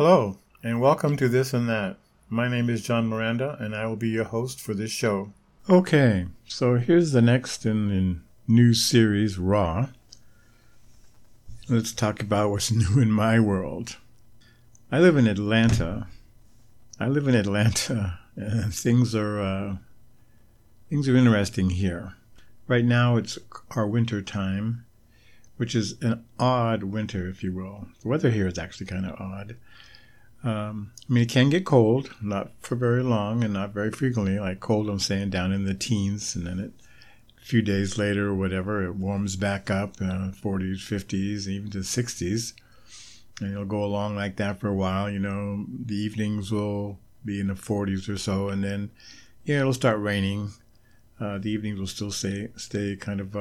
Hello, and welcome to This and That. My name is John Miranda, and I will be your host for this show. Okay, so here's the next in the new series, Raw. Let's talk about what's new in my world. I live in Atlanta, and things are interesting here. Right now, it's our winter time, which is an odd winter, if you will. The weather here is actually kind of odd. It can get cold, not for very long and not very frequently. Like cold, I'm saying, down in the teens, and then a few days later or whatever, it warms back up, 40s, 50s, even to 60s. And it'll go along like that for a while. The evenings will be in the 40s or so, and then, it'll start raining. The evenings will still stay kind of,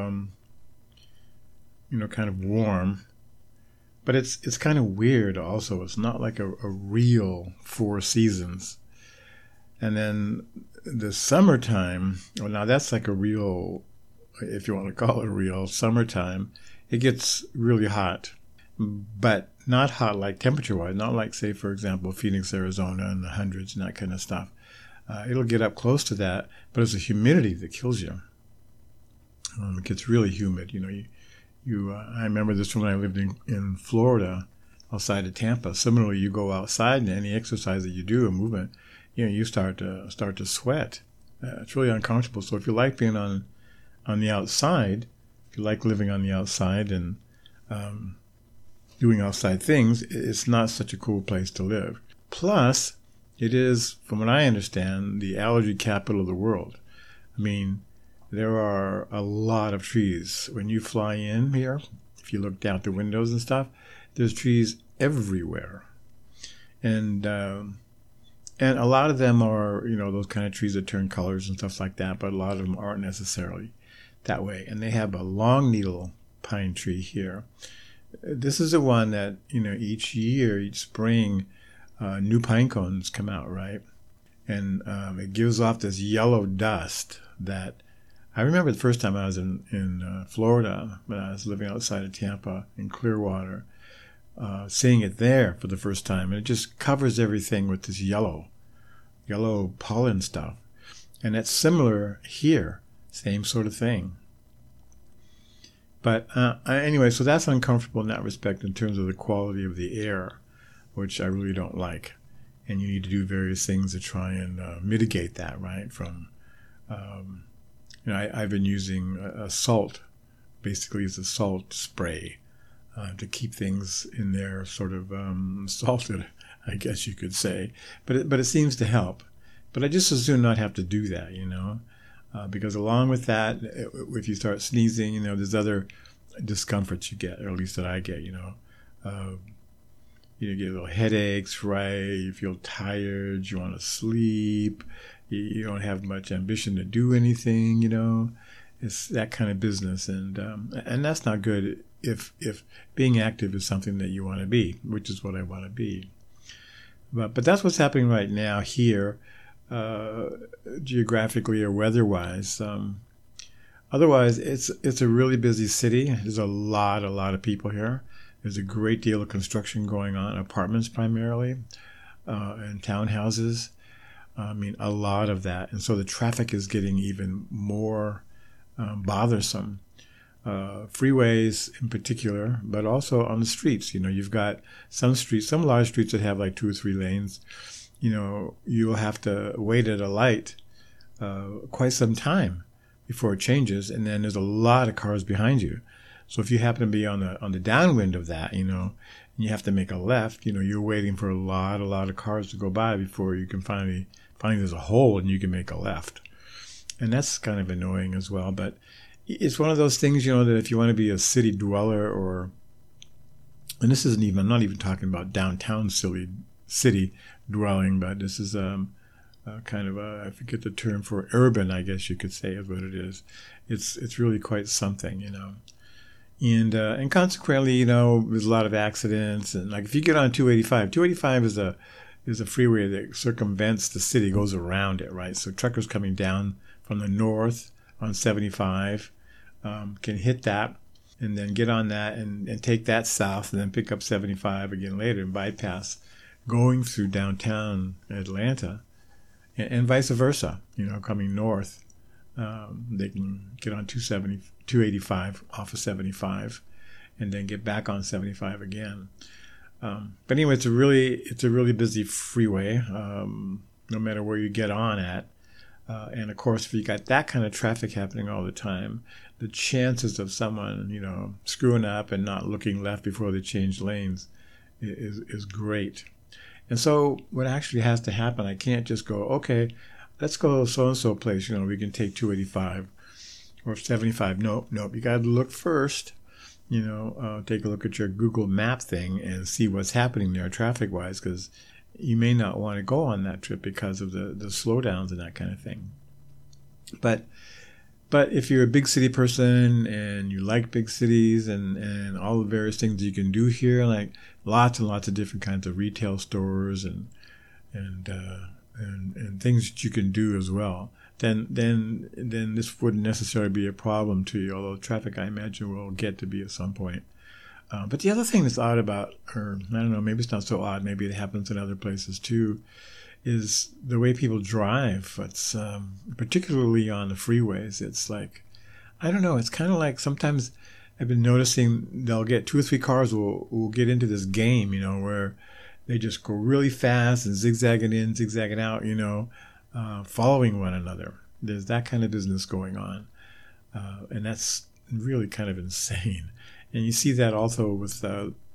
kind of warm. But it's kind of weird also. It's not like a real 4 seasons. And then the summertime, well, now that's like a real, if you want to call it a real summertime, it gets really hot. But not hot like temperature-wise, not like, say, for example, Phoenix, Arizona in the hundreds and that kind of stuff. It'll get up close to that, but it's the humidity that kills you. It gets really humid. I remember this when I lived in Florida, outside of Tampa. Similarly, you go outside and any exercise that you do, a movement, you start to sweat. It's really uncomfortable. So if you like being on the outside, if you like living on the outside and doing outside things, it's not such a cool place to live. Plus, it is, from what I understand, the allergy capital of the world. There are a lot of trees. When you fly in here, if you look out the windows and stuff, there's trees everywhere. And a lot of them are, those kind of trees that turn colors and stuff like that, but a lot of them aren't necessarily that way. And they have a long needle pine tree here. This is the one that, each year, each spring, new pine cones come out, right? And it gives off this yellow dust that I remember the first time I was in Florida, when I was living outside of Tampa in Clearwater, seeing it there for the first time. And it just covers everything with this yellow pollen stuff. And that's similar here, same sort of thing. But anyway, so that's uncomfortable in that respect in terms of the quality of the air, which I really don't like. And you need to do various things to try and mitigate that, right, from... I've been using a salt, basically it's a salt spray to keep things in there sort of salted, I guess you could say. But it seems to help. But I just as soon not have to do that, because along with that, if you start sneezing, there's other discomforts you get, or at least that I get, you get little headaches, right? You feel tired, you want to sleep. You don't have much ambition to do anything, It's that kind of business, and that's not good if being active is something that you want to be, which is what I want to be. But that's what's happening right now here, geographically or weather-wise. Otherwise, it's a really busy city. There's a lot of people here. There's a great deal of construction going on, apartments primarily, and townhouses. A lot of that. And so the traffic is getting even more bothersome. Freeways in particular, but also on the streets. You've got some large streets that have like 2 or 3 lanes. You'll have to wait at a light quite some time before it changes. And then there's a lot of cars behind you. So if you happen to be on the downwind of that, and you have to make a left, you're waiting for a lot of cars to go by before you can finally there's a hole and you can make a left. And that's kind of annoying as well. But it's one of those things, that if you want to be a city dweller and this isn't even, I'm not even talking about downtown city dwelling, but this is kind of I forget the term for urban, I guess you could say is what it is. It's really quite something, And consequently, there's a lot of accidents. And like if you get on 285 is a freeway that circumvents the city, goes around it, right? So truckers coming down from the north on 75 can hit that and then get on that and take that south and then pick up 75 again later and bypass going through downtown Atlanta, and vice versa. Coming north, they can get on 285 off of 75, and then get back on 75 again. But anyway, it's a really busy freeway, no matter where you get on at. And of course, if you got that kind of traffic happening all the time, the chances of someone, screwing up and not looking left before they change lanes is great. And so what actually has to happen, I can't just go, okay, let's go so-and-so place, we can take 285 or 75. Nope. You got to look first, take a look at your Google map thing and see what's happening there traffic-wise, because you may not want to go on that trip because of the slowdowns and that kind of thing. But if you're a big city person and you like big cities and all the various things you can do here, like lots and lots of different kinds of retail stores and things that you can do as well, then this wouldn't necessarily be a problem to you, although traffic, I imagine, will get to be at some point. But the other thing that's odd about, or I don't know, maybe it's not so odd, maybe it happens in other places too, is the way people drive. It's particularly on the freeways. It's like, I don't know, it's kind of like sometimes I've been noticing they'll get 2 or 3 cars will get into this game, where they just go really fast and zigzagging in, zigzagging out, following one another. There's that kind of business going on. And that's really kind of insane. And you see that also with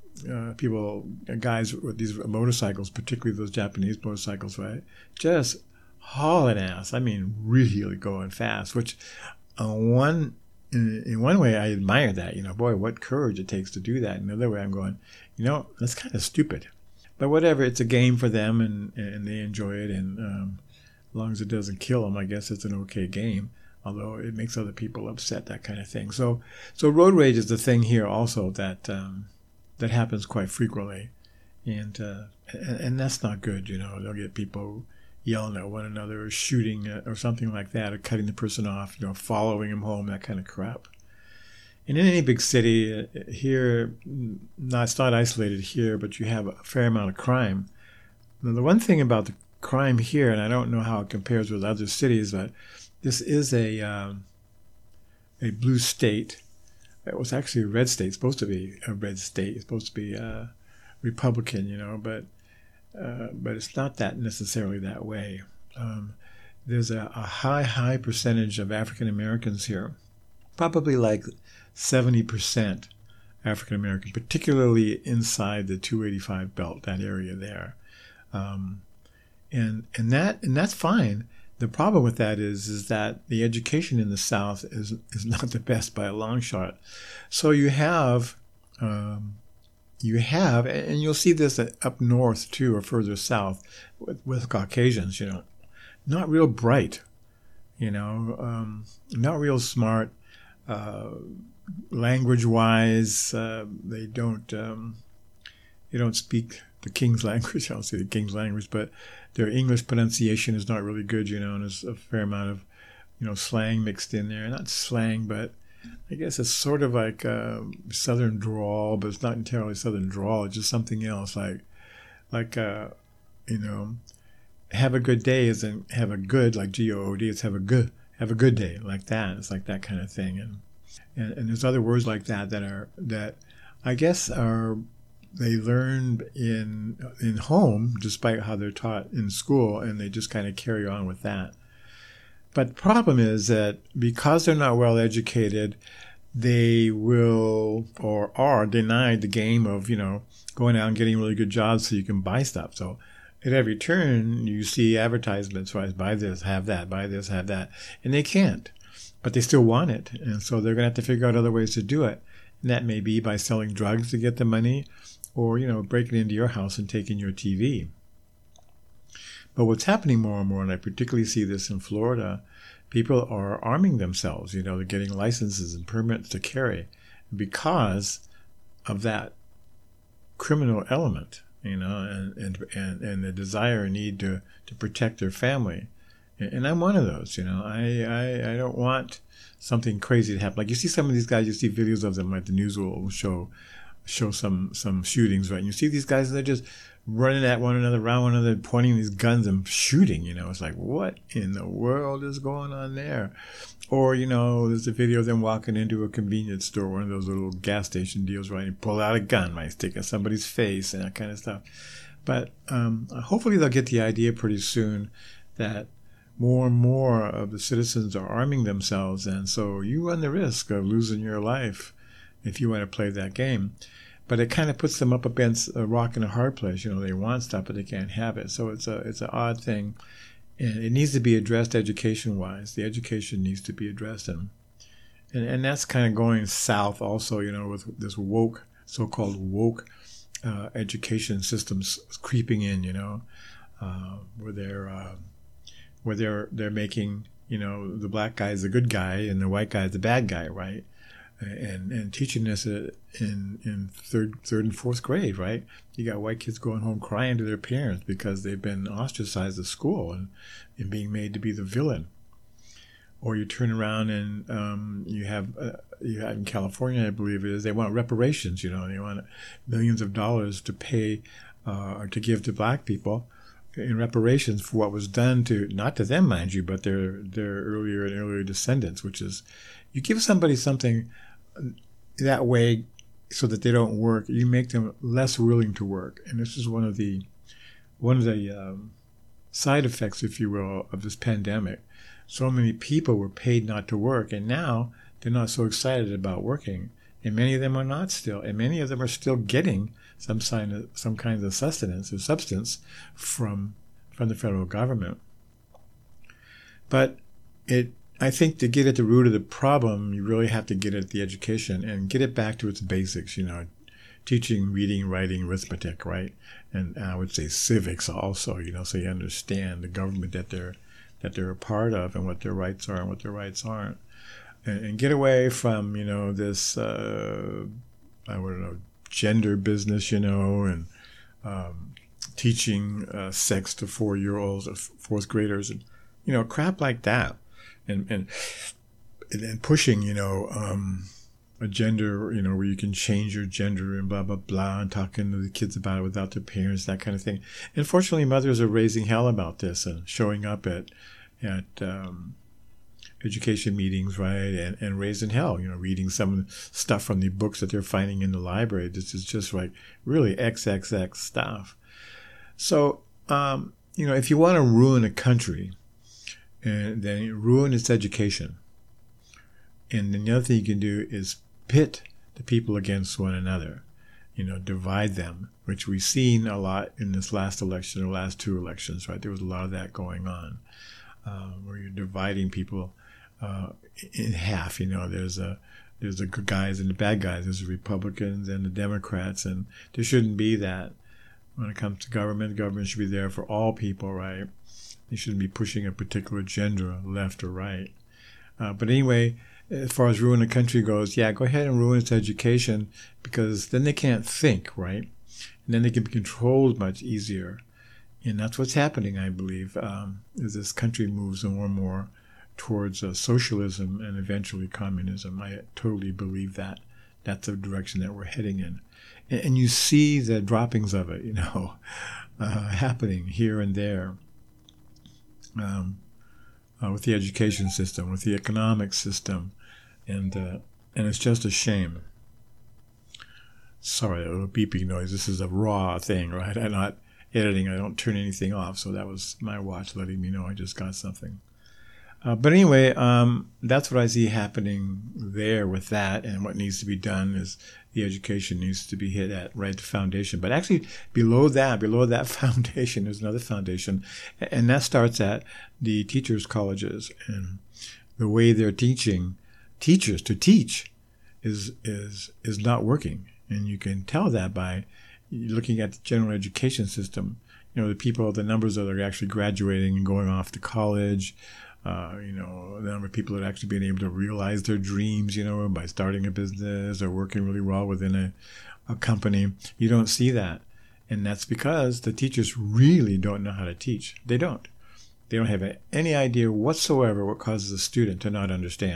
guys with these motorcycles, particularly those Japanese motorcycles, right? Just hauling ass. I mean, really going fast, which in one way I admire that. Boy, what courage it takes to do that. Another way I'm going, that's kind of stupid. But whatever, it's a game for them and they enjoy it. And as long as it doesn't kill them, I guess it's an okay game. Although it makes other people upset, that kind of thing. So road rage is the thing here also that happens quite frequently, and that's not good. They'll get people yelling at one another, or shooting or something like that, or cutting the person off, following him home, that kind of crap. And in any big city here, it's not isolated here, but you have a fair amount of crime. Now, the one thing about the crime here, and I don't know how it compares with other cities, but this is a blue state. It was actually a red state. It's supposed to be a red state. It's supposed to be Republican, but it's not that necessarily that way. There's a high percentage of African Americans here, probably like 70% African American, particularly inside the 285 belt, that area there, and that's fine. The problem with that is that the education in the South is not the best by a long shot. So you have, and you'll see this up north too, or further south, with Caucasians. Not real bright, not real smart. Language-wise, they don't speak the King's language. I don't say the King's language, but their English pronunciation is not really good, and there's a fair amount of, slang mixed in there. Not slang, but I guess it's sort of like Southern drawl, but it's not entirely Southern drawl. It's just something else, like have a good day isn't have a good, like G-O-O-D. It's have a good day, like that. It's like that kind of thing, and there's other words like that I guess they learn in home, despite how they're taught in school, and they just kind of carry on with that. But the problem is that because they're not well educated, they will or are denied the game of, going out and getting really good jobs so you can buy stuff. So at every turn, you see advertisements, right? Buy this, have that, buy this, have that. And they can't, but they still want it. And so they're going to have to figure out other ways to do it. And that may be by selling drugs to get the money, or, breaking into your house and taking your TV. But what's happening more and more, and I particularly see this in Florida, people are arming themselves. They're getting licenses and permits to carry because of that criminal element, and the desire and need to protect their family. And I'm one of those, I don't want something crazy to happen. Like you see some of these guys, you see videos of them, like the news will show, show some shootings, right? And you see these guys, they're just running at one another, around one another, pointing these guns and shooting. It's like, what in the world is going on there? Or, there's a video of them walking into a convenience store, one of those little gas station deals, right? And pull out a gun, right? Stick at somebody's face and that kind of stuff. But hopefully they'll get the idea pretty soon that more and more of the citizens are arming themselves, and so you run the risk of losing your life if you want to play that game. But it kind of puts them up against a rock and a hard place. They want stuff, but they can't have it. So it's an odd thing, and it needs to be addressed education-wise. The education needs to be addressed, and that's kind of going south also. With this so-called woke education systems creeping in. Where they're making the black guy is the good guy and the white guy is the bad guy, right? And teaching this in third and fourth grade, right? You got white kids going home crying to their parents because they've been ostracized at school and being made to be the villain. Or you turn around and you have in California, I believe it is, they want reparations. They want millions of dollars to pay or to give to black people in reparations for what was done to, not to them, mind you, but their earlier and earlier descendants, which is, you give somebody something that way so that they don't work, you make them less willing to work. And this is one of the side effects, if you will, of this pandemic. So many people were paid not to work, and now they're not so excited about working. And many of them are not still, and many of them are still getting some kind of sustenance or substance from the federal government. But I think to get at the root of the problem, you really have to get at the education and get it back to its basics. Teaching reading, writing, arithmetic, right? And I would say civics also. So you understand the government that they're a part of and what their rights are and what their rights aren't. And get away from, this, gender business, and teaching sex to 4-year-olds or fourth graders and, crap like that. And pushing, a gender, where you can change your gender and blah, blah, blah, and talking to the kids about it without their parents, that kind of thing. And fortunately, mothers are raising hell about this and showing up at education meetings, right, and raising hell, reading some stuff from the books that they're finding in the library. This is just like really XXX stuff. So, if you want to ruin a country, and then ruin its education, and then the other thing you can do is pit the people against one another, divide them, which we've seen a lot in this last election, or last two elections, right? There was a lot of that going on, where you're dividing people in half. There's the good guys and the bad guys. There's the Republicans and the Democrats, and there shouldn't be that. When it comes to government, government should be there for all people, right? They shouldn't be pushing a particular gender, left or right. But anyway, as far as ruin a country goes, yeah, go ahead and ruin its education, because then they can't think, right? And then they can be controlled much easier. And that's what's happening, I believe, as this country moves more and more towards socialism and eventually communism. I totally believe that. That's the direction that we're heading in. And you see the droppings of it, happening here and there. With the education system, with the economic system, and it's just a shame. Sorry, a little beeping noise. This is a raw thing, right? I'm not editing. I don't turn anything off, so that was my watch letting me know I just got something. But anyway, that's what I see happening there with that, and what needs to be done is the education needs to be hit at right the foundation. But actually, below that foundation, there's another foundation, and that starts at the teachers' colleges, and the way they're teaching teachers to teach is not working, and you can tell that by looking at the general education system. The numbers that are actually graduating and going off to college. The number of people that are actually being able to realize their dreams, by starting a business or working really well within a company. You don't see that. And that's because the teachers really don't know how to teach. They don't. They don't have any idea whatsoever what causes a student to not understand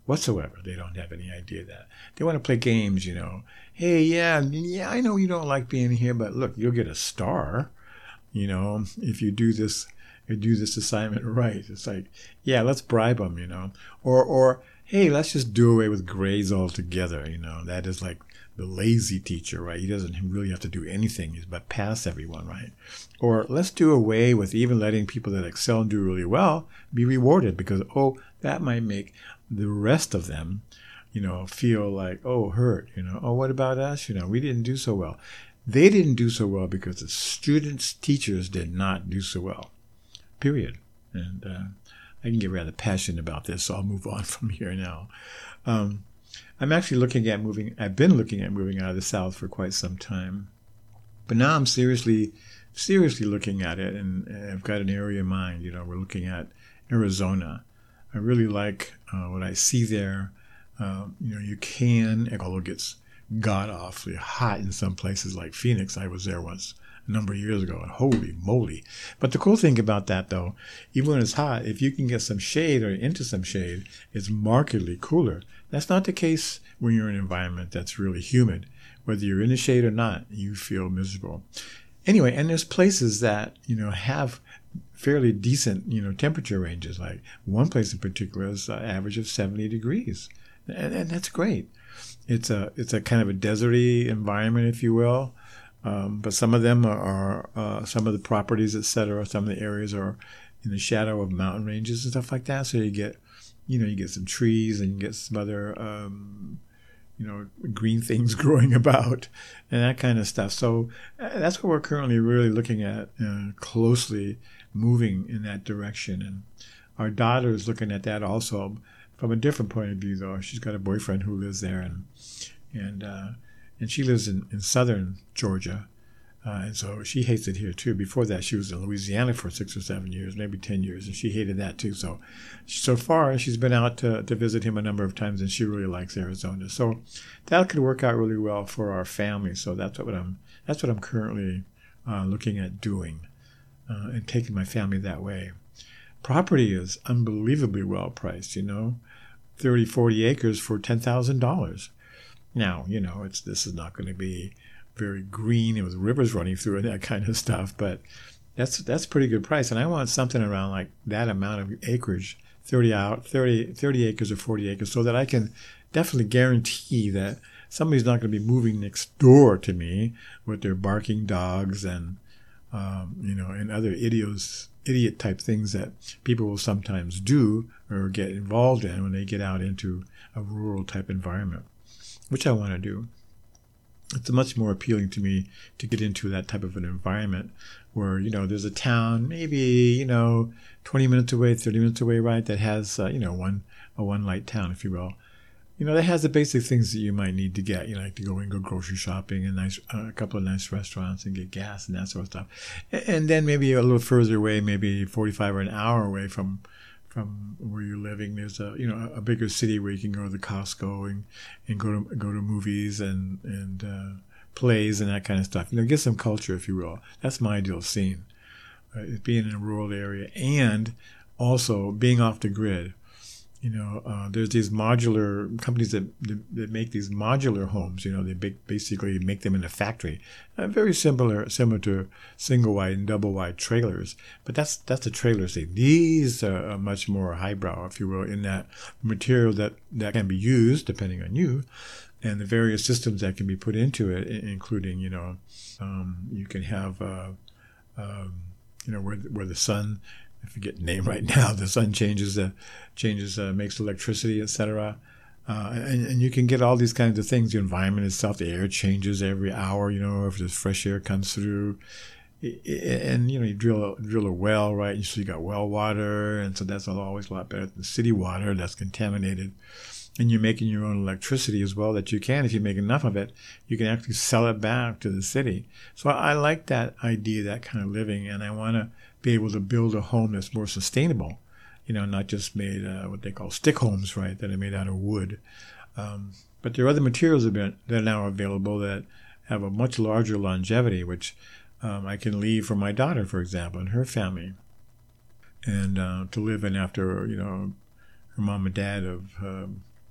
whatsoever. They don't have any idea of that. They want to play games, Hey, yeah, I know you don't like being here, but look, you'll get a star, if you do this assignment right. It's like, yeah, let's bribe them, or hey, let's just do away with grades altogether. That is like the lazy teacher, right? He doesn't really have to do anything but pass everyone, right? Or let's do away with even letting people that excel and do really well be rewarded, because, that might make the rest of them, feel like, hurt, what about us? We didn't do so well. They didn't do so well because the teachers did not do so well, period. And I can get rather passionate about this, so I'll move on from here now. I'm actually I've been looking at moving out of the South for quite some time. But now I'm seriously looking at it, and I've got an area in mind. We're looking at Arizona. I really like what I see there. You can, although it gets god-awfully hot in some places like Phoenix. I was there once a number of years ago, and holy moly. But the cool thing about that, though, even when it's hot, if you can get some shade or into some shade, it's markedly cooler. That's not the case when you're in an environment that's really humid. Whether you're in the shade or not, you feel miserable. Anyway, and there's places that, have fairly decent, temperature ranges. Like one place in particular is an average of 70 degrees. And that's great. It's a kind of a deserty environment, if you will. But some of them are some of the properties, etc. Some of the areas are in the shadow of mountain ranges and stuff like that. So you get some trees and you get some other, green things growing about and that kind of stuff. So that's what we're currently really looking at, closely moving in that direction. And our daughter is looking at that also from a different point of view, though. She's got a boyfriend who lives there, and she lives in southern Georgia. And so she hates it here, too. Before that, she was in Louisiana for 6 or 7 years, maybe 10 years, and she hated that, too. So far, she's been out to visit him a number of times, and she really likes Arizona. So that could work out really well for our family. So that's what I'm currently looking at doing, and taking my family that way. Property is unbelievably well priced, 30, 40 acres for $10,000. Now, this is not going to be very green and with rivers running through and that kind of stuff, but that's pretty good price. And I want something around like that amount of acreage, 30 acres or 40 acres, so that I can definitely guarantee that somebody's not going to be moving next door to me with their barking dogs and and other idiot type things that people will sometimes do or get involved in when they get out into a rural type environment, which I want to do. It's much more appealing to me to get into that type of an environment where, there's a town, maybe, 20 minutes away, 30 minutes away, right, that has, a one-light town, if you will. That has the basic things that you might need to get, like to go grocery shopping and a couple of nice restaurants and get gas and that sort of stuff. And then maybe a little further away, maybe 45 or an hour away from where you're living, there's a bigger city where you can go to the Costco and go to movies and plays and that kind of stuff. Get some culture, if you will. That's my ideal scene, being in a rural area and also being off the grid. There's these modular companies that make these modular homes. They basically make them in a factory, very similar to single wide and double wide trailers. But that's the trailer thing. These are much more highbrow, if you will, in that material that can be used depending on you, and the various systems that can be put into it, including you can have where the sun. I forget the name right now. The sun makes electricity, etc. And you can get all these kinds of things. The environment itself, the air changes every hour. If there's fresh air comes through, and you drill a well, right? So you got well water, and so that's always a lot better than city water that's contaminated. And you're making your own electricity as well that you can. If you make enough of it, you can actually sell it back to the city. So I like that idea, that kind of living, and I want to be able to build a home that's more sustainable, not just made what they call stick homes, right, that are made out of wood. But there are other materials that are now available that have a much larger longevity, which I can leave for my daughter, for example, and her family, and to live in after, her mom and dad have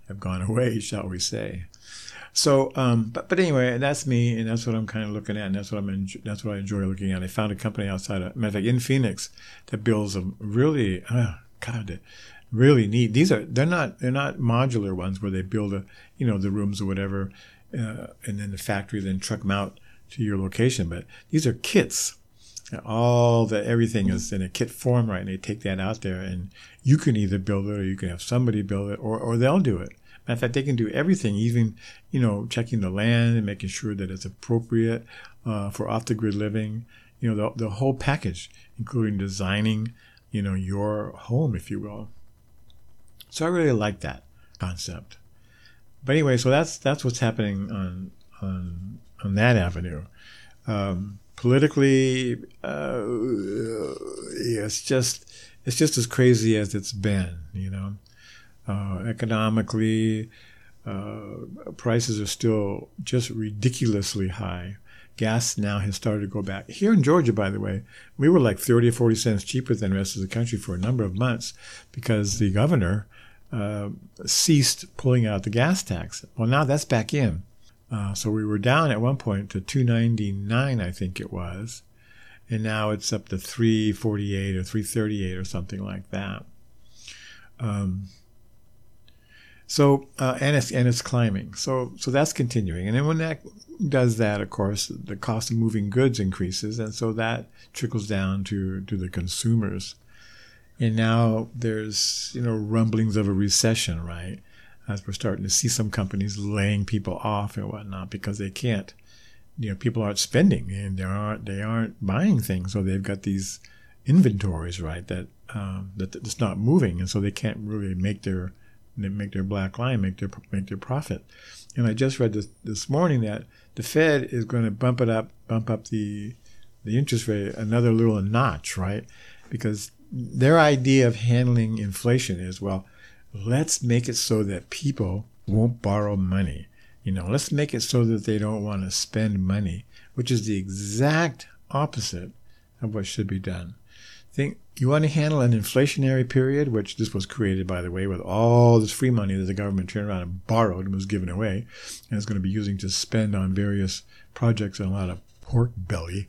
have gone away, shall we say. So, but anyway, that's me, and that's what I'm kind of looking at, and that's what I enjoy looking at. I found a company outside of, matter of fact, in Phoenix, that builds them really, really neat. They're not modular ones where they build the rooms or whatever, and then the factory then truck them out to your location. But these are kits. Everything is in a kit form, right? And they take that out there, and you can either build it or you can have somebody build it, or they'll do it. Matter of fact, they can do everything, even, checking the land and making sure that it's appropriate for off-the-grid living, the whole package, including designing, your home, if you will. So I really like that concept. But anyway, so that's what's happening on that avenue. Politically, it's just as crazy as it's been, Economically, prices are still just ridiculously high. Gas now has started to go back. Here in Georgia, by the way, we were like 30 or 40 cents cheaper than the rest of the country for a number of months because the governor ceased pulling out the gas tax. Well, now that's back in. So we were down at one point to $2.99, I think it was. And now it's up to $3.48 or $3.38 or something like that. So it's climbing. So that's continuing. And then when that does that, of course, the cost of moving goods increases. And so that trickles down to the consumers. And now there's, rumblings of a recession, right? As we're starting to see some companies laying people off and whatnot because they can't, people aren't spending and they aren't buying things. So they've got these inventories, right, that it's not moving. And so they can't really make their black line, make their profit. And I just read this morning that the Fed is going to bump up the interest rate another little notch, right? Because their idea of handling inflation is, well, let's make it so that people won't borrow money. Let's make it so that they don't want to spend money, which is the exact opposite of what should be done. You want to handle an inflationary period, which this was created, by the way, with all this free money that the government turned around and borrowed and was given away, and is going to be using to spend on various projects and a lot of pork belly.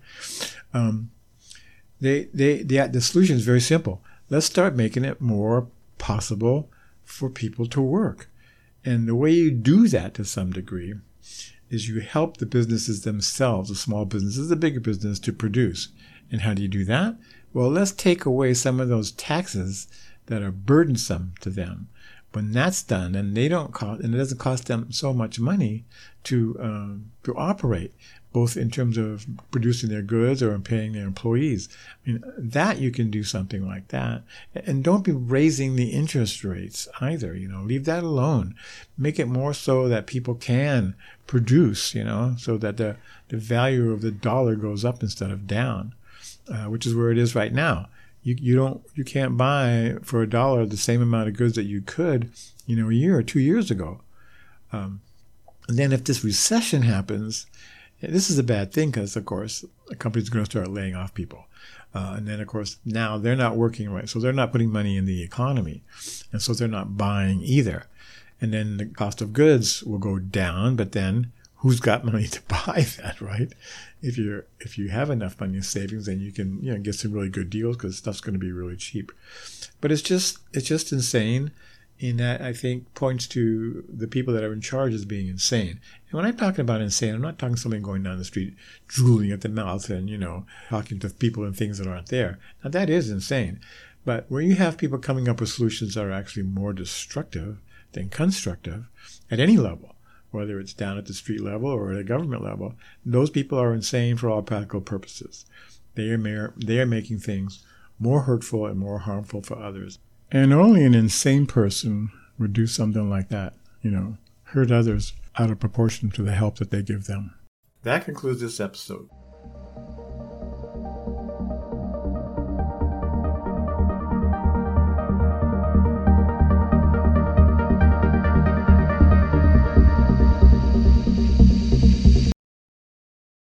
The solution is very simple. Let's start making it more possible for people to work. And the way you do that to some degree is you help the businesses themselves, the small businesses, the bigger business, to produce. And how do you do that? Well, let's take away some of those taxes that are burdensome to them. When that's done, and it doesn't cost them so much money to operate, both in terms of producing their goods or in paying their employees. I mean, that you can do something like that. And don't be raising the interest rates either, leave that alone. Make it more so that people can produce, so that the value of the dollar goes up instead of down, which is where it is right now. You can't buy for $1 the same amount of goods that you could, a year or 2 years ago. And then if this recession happens, this is a bad thing because, of course, a company's going to start laying off people. And then, of course, now they're not working right. So they're not putting money in the economy. And so they're not buying either. And then the cost of goods will go down. But then who's got money to buy that, right? If you have enough money in savings, then you can get some really good deals because stuff's going to be really cheap. But it's just insane. And that, I think, points to the people that are in charge as being insane. And when I'm talking about insane, I'm not talking somebody going down the street drooling at the mouth and, talking to people and things that aren't there. Now, that is insane. But where you have people coming up with solutions that are actually more destructive than constructive at any level, whether it's down at the street level or at a government level, those people are insane for all practical purposes. They are making things more hurtful and more harmful for others. And only an insane person would do something like that, hurt others out of proportion to the help that they give them. That concludes this episode.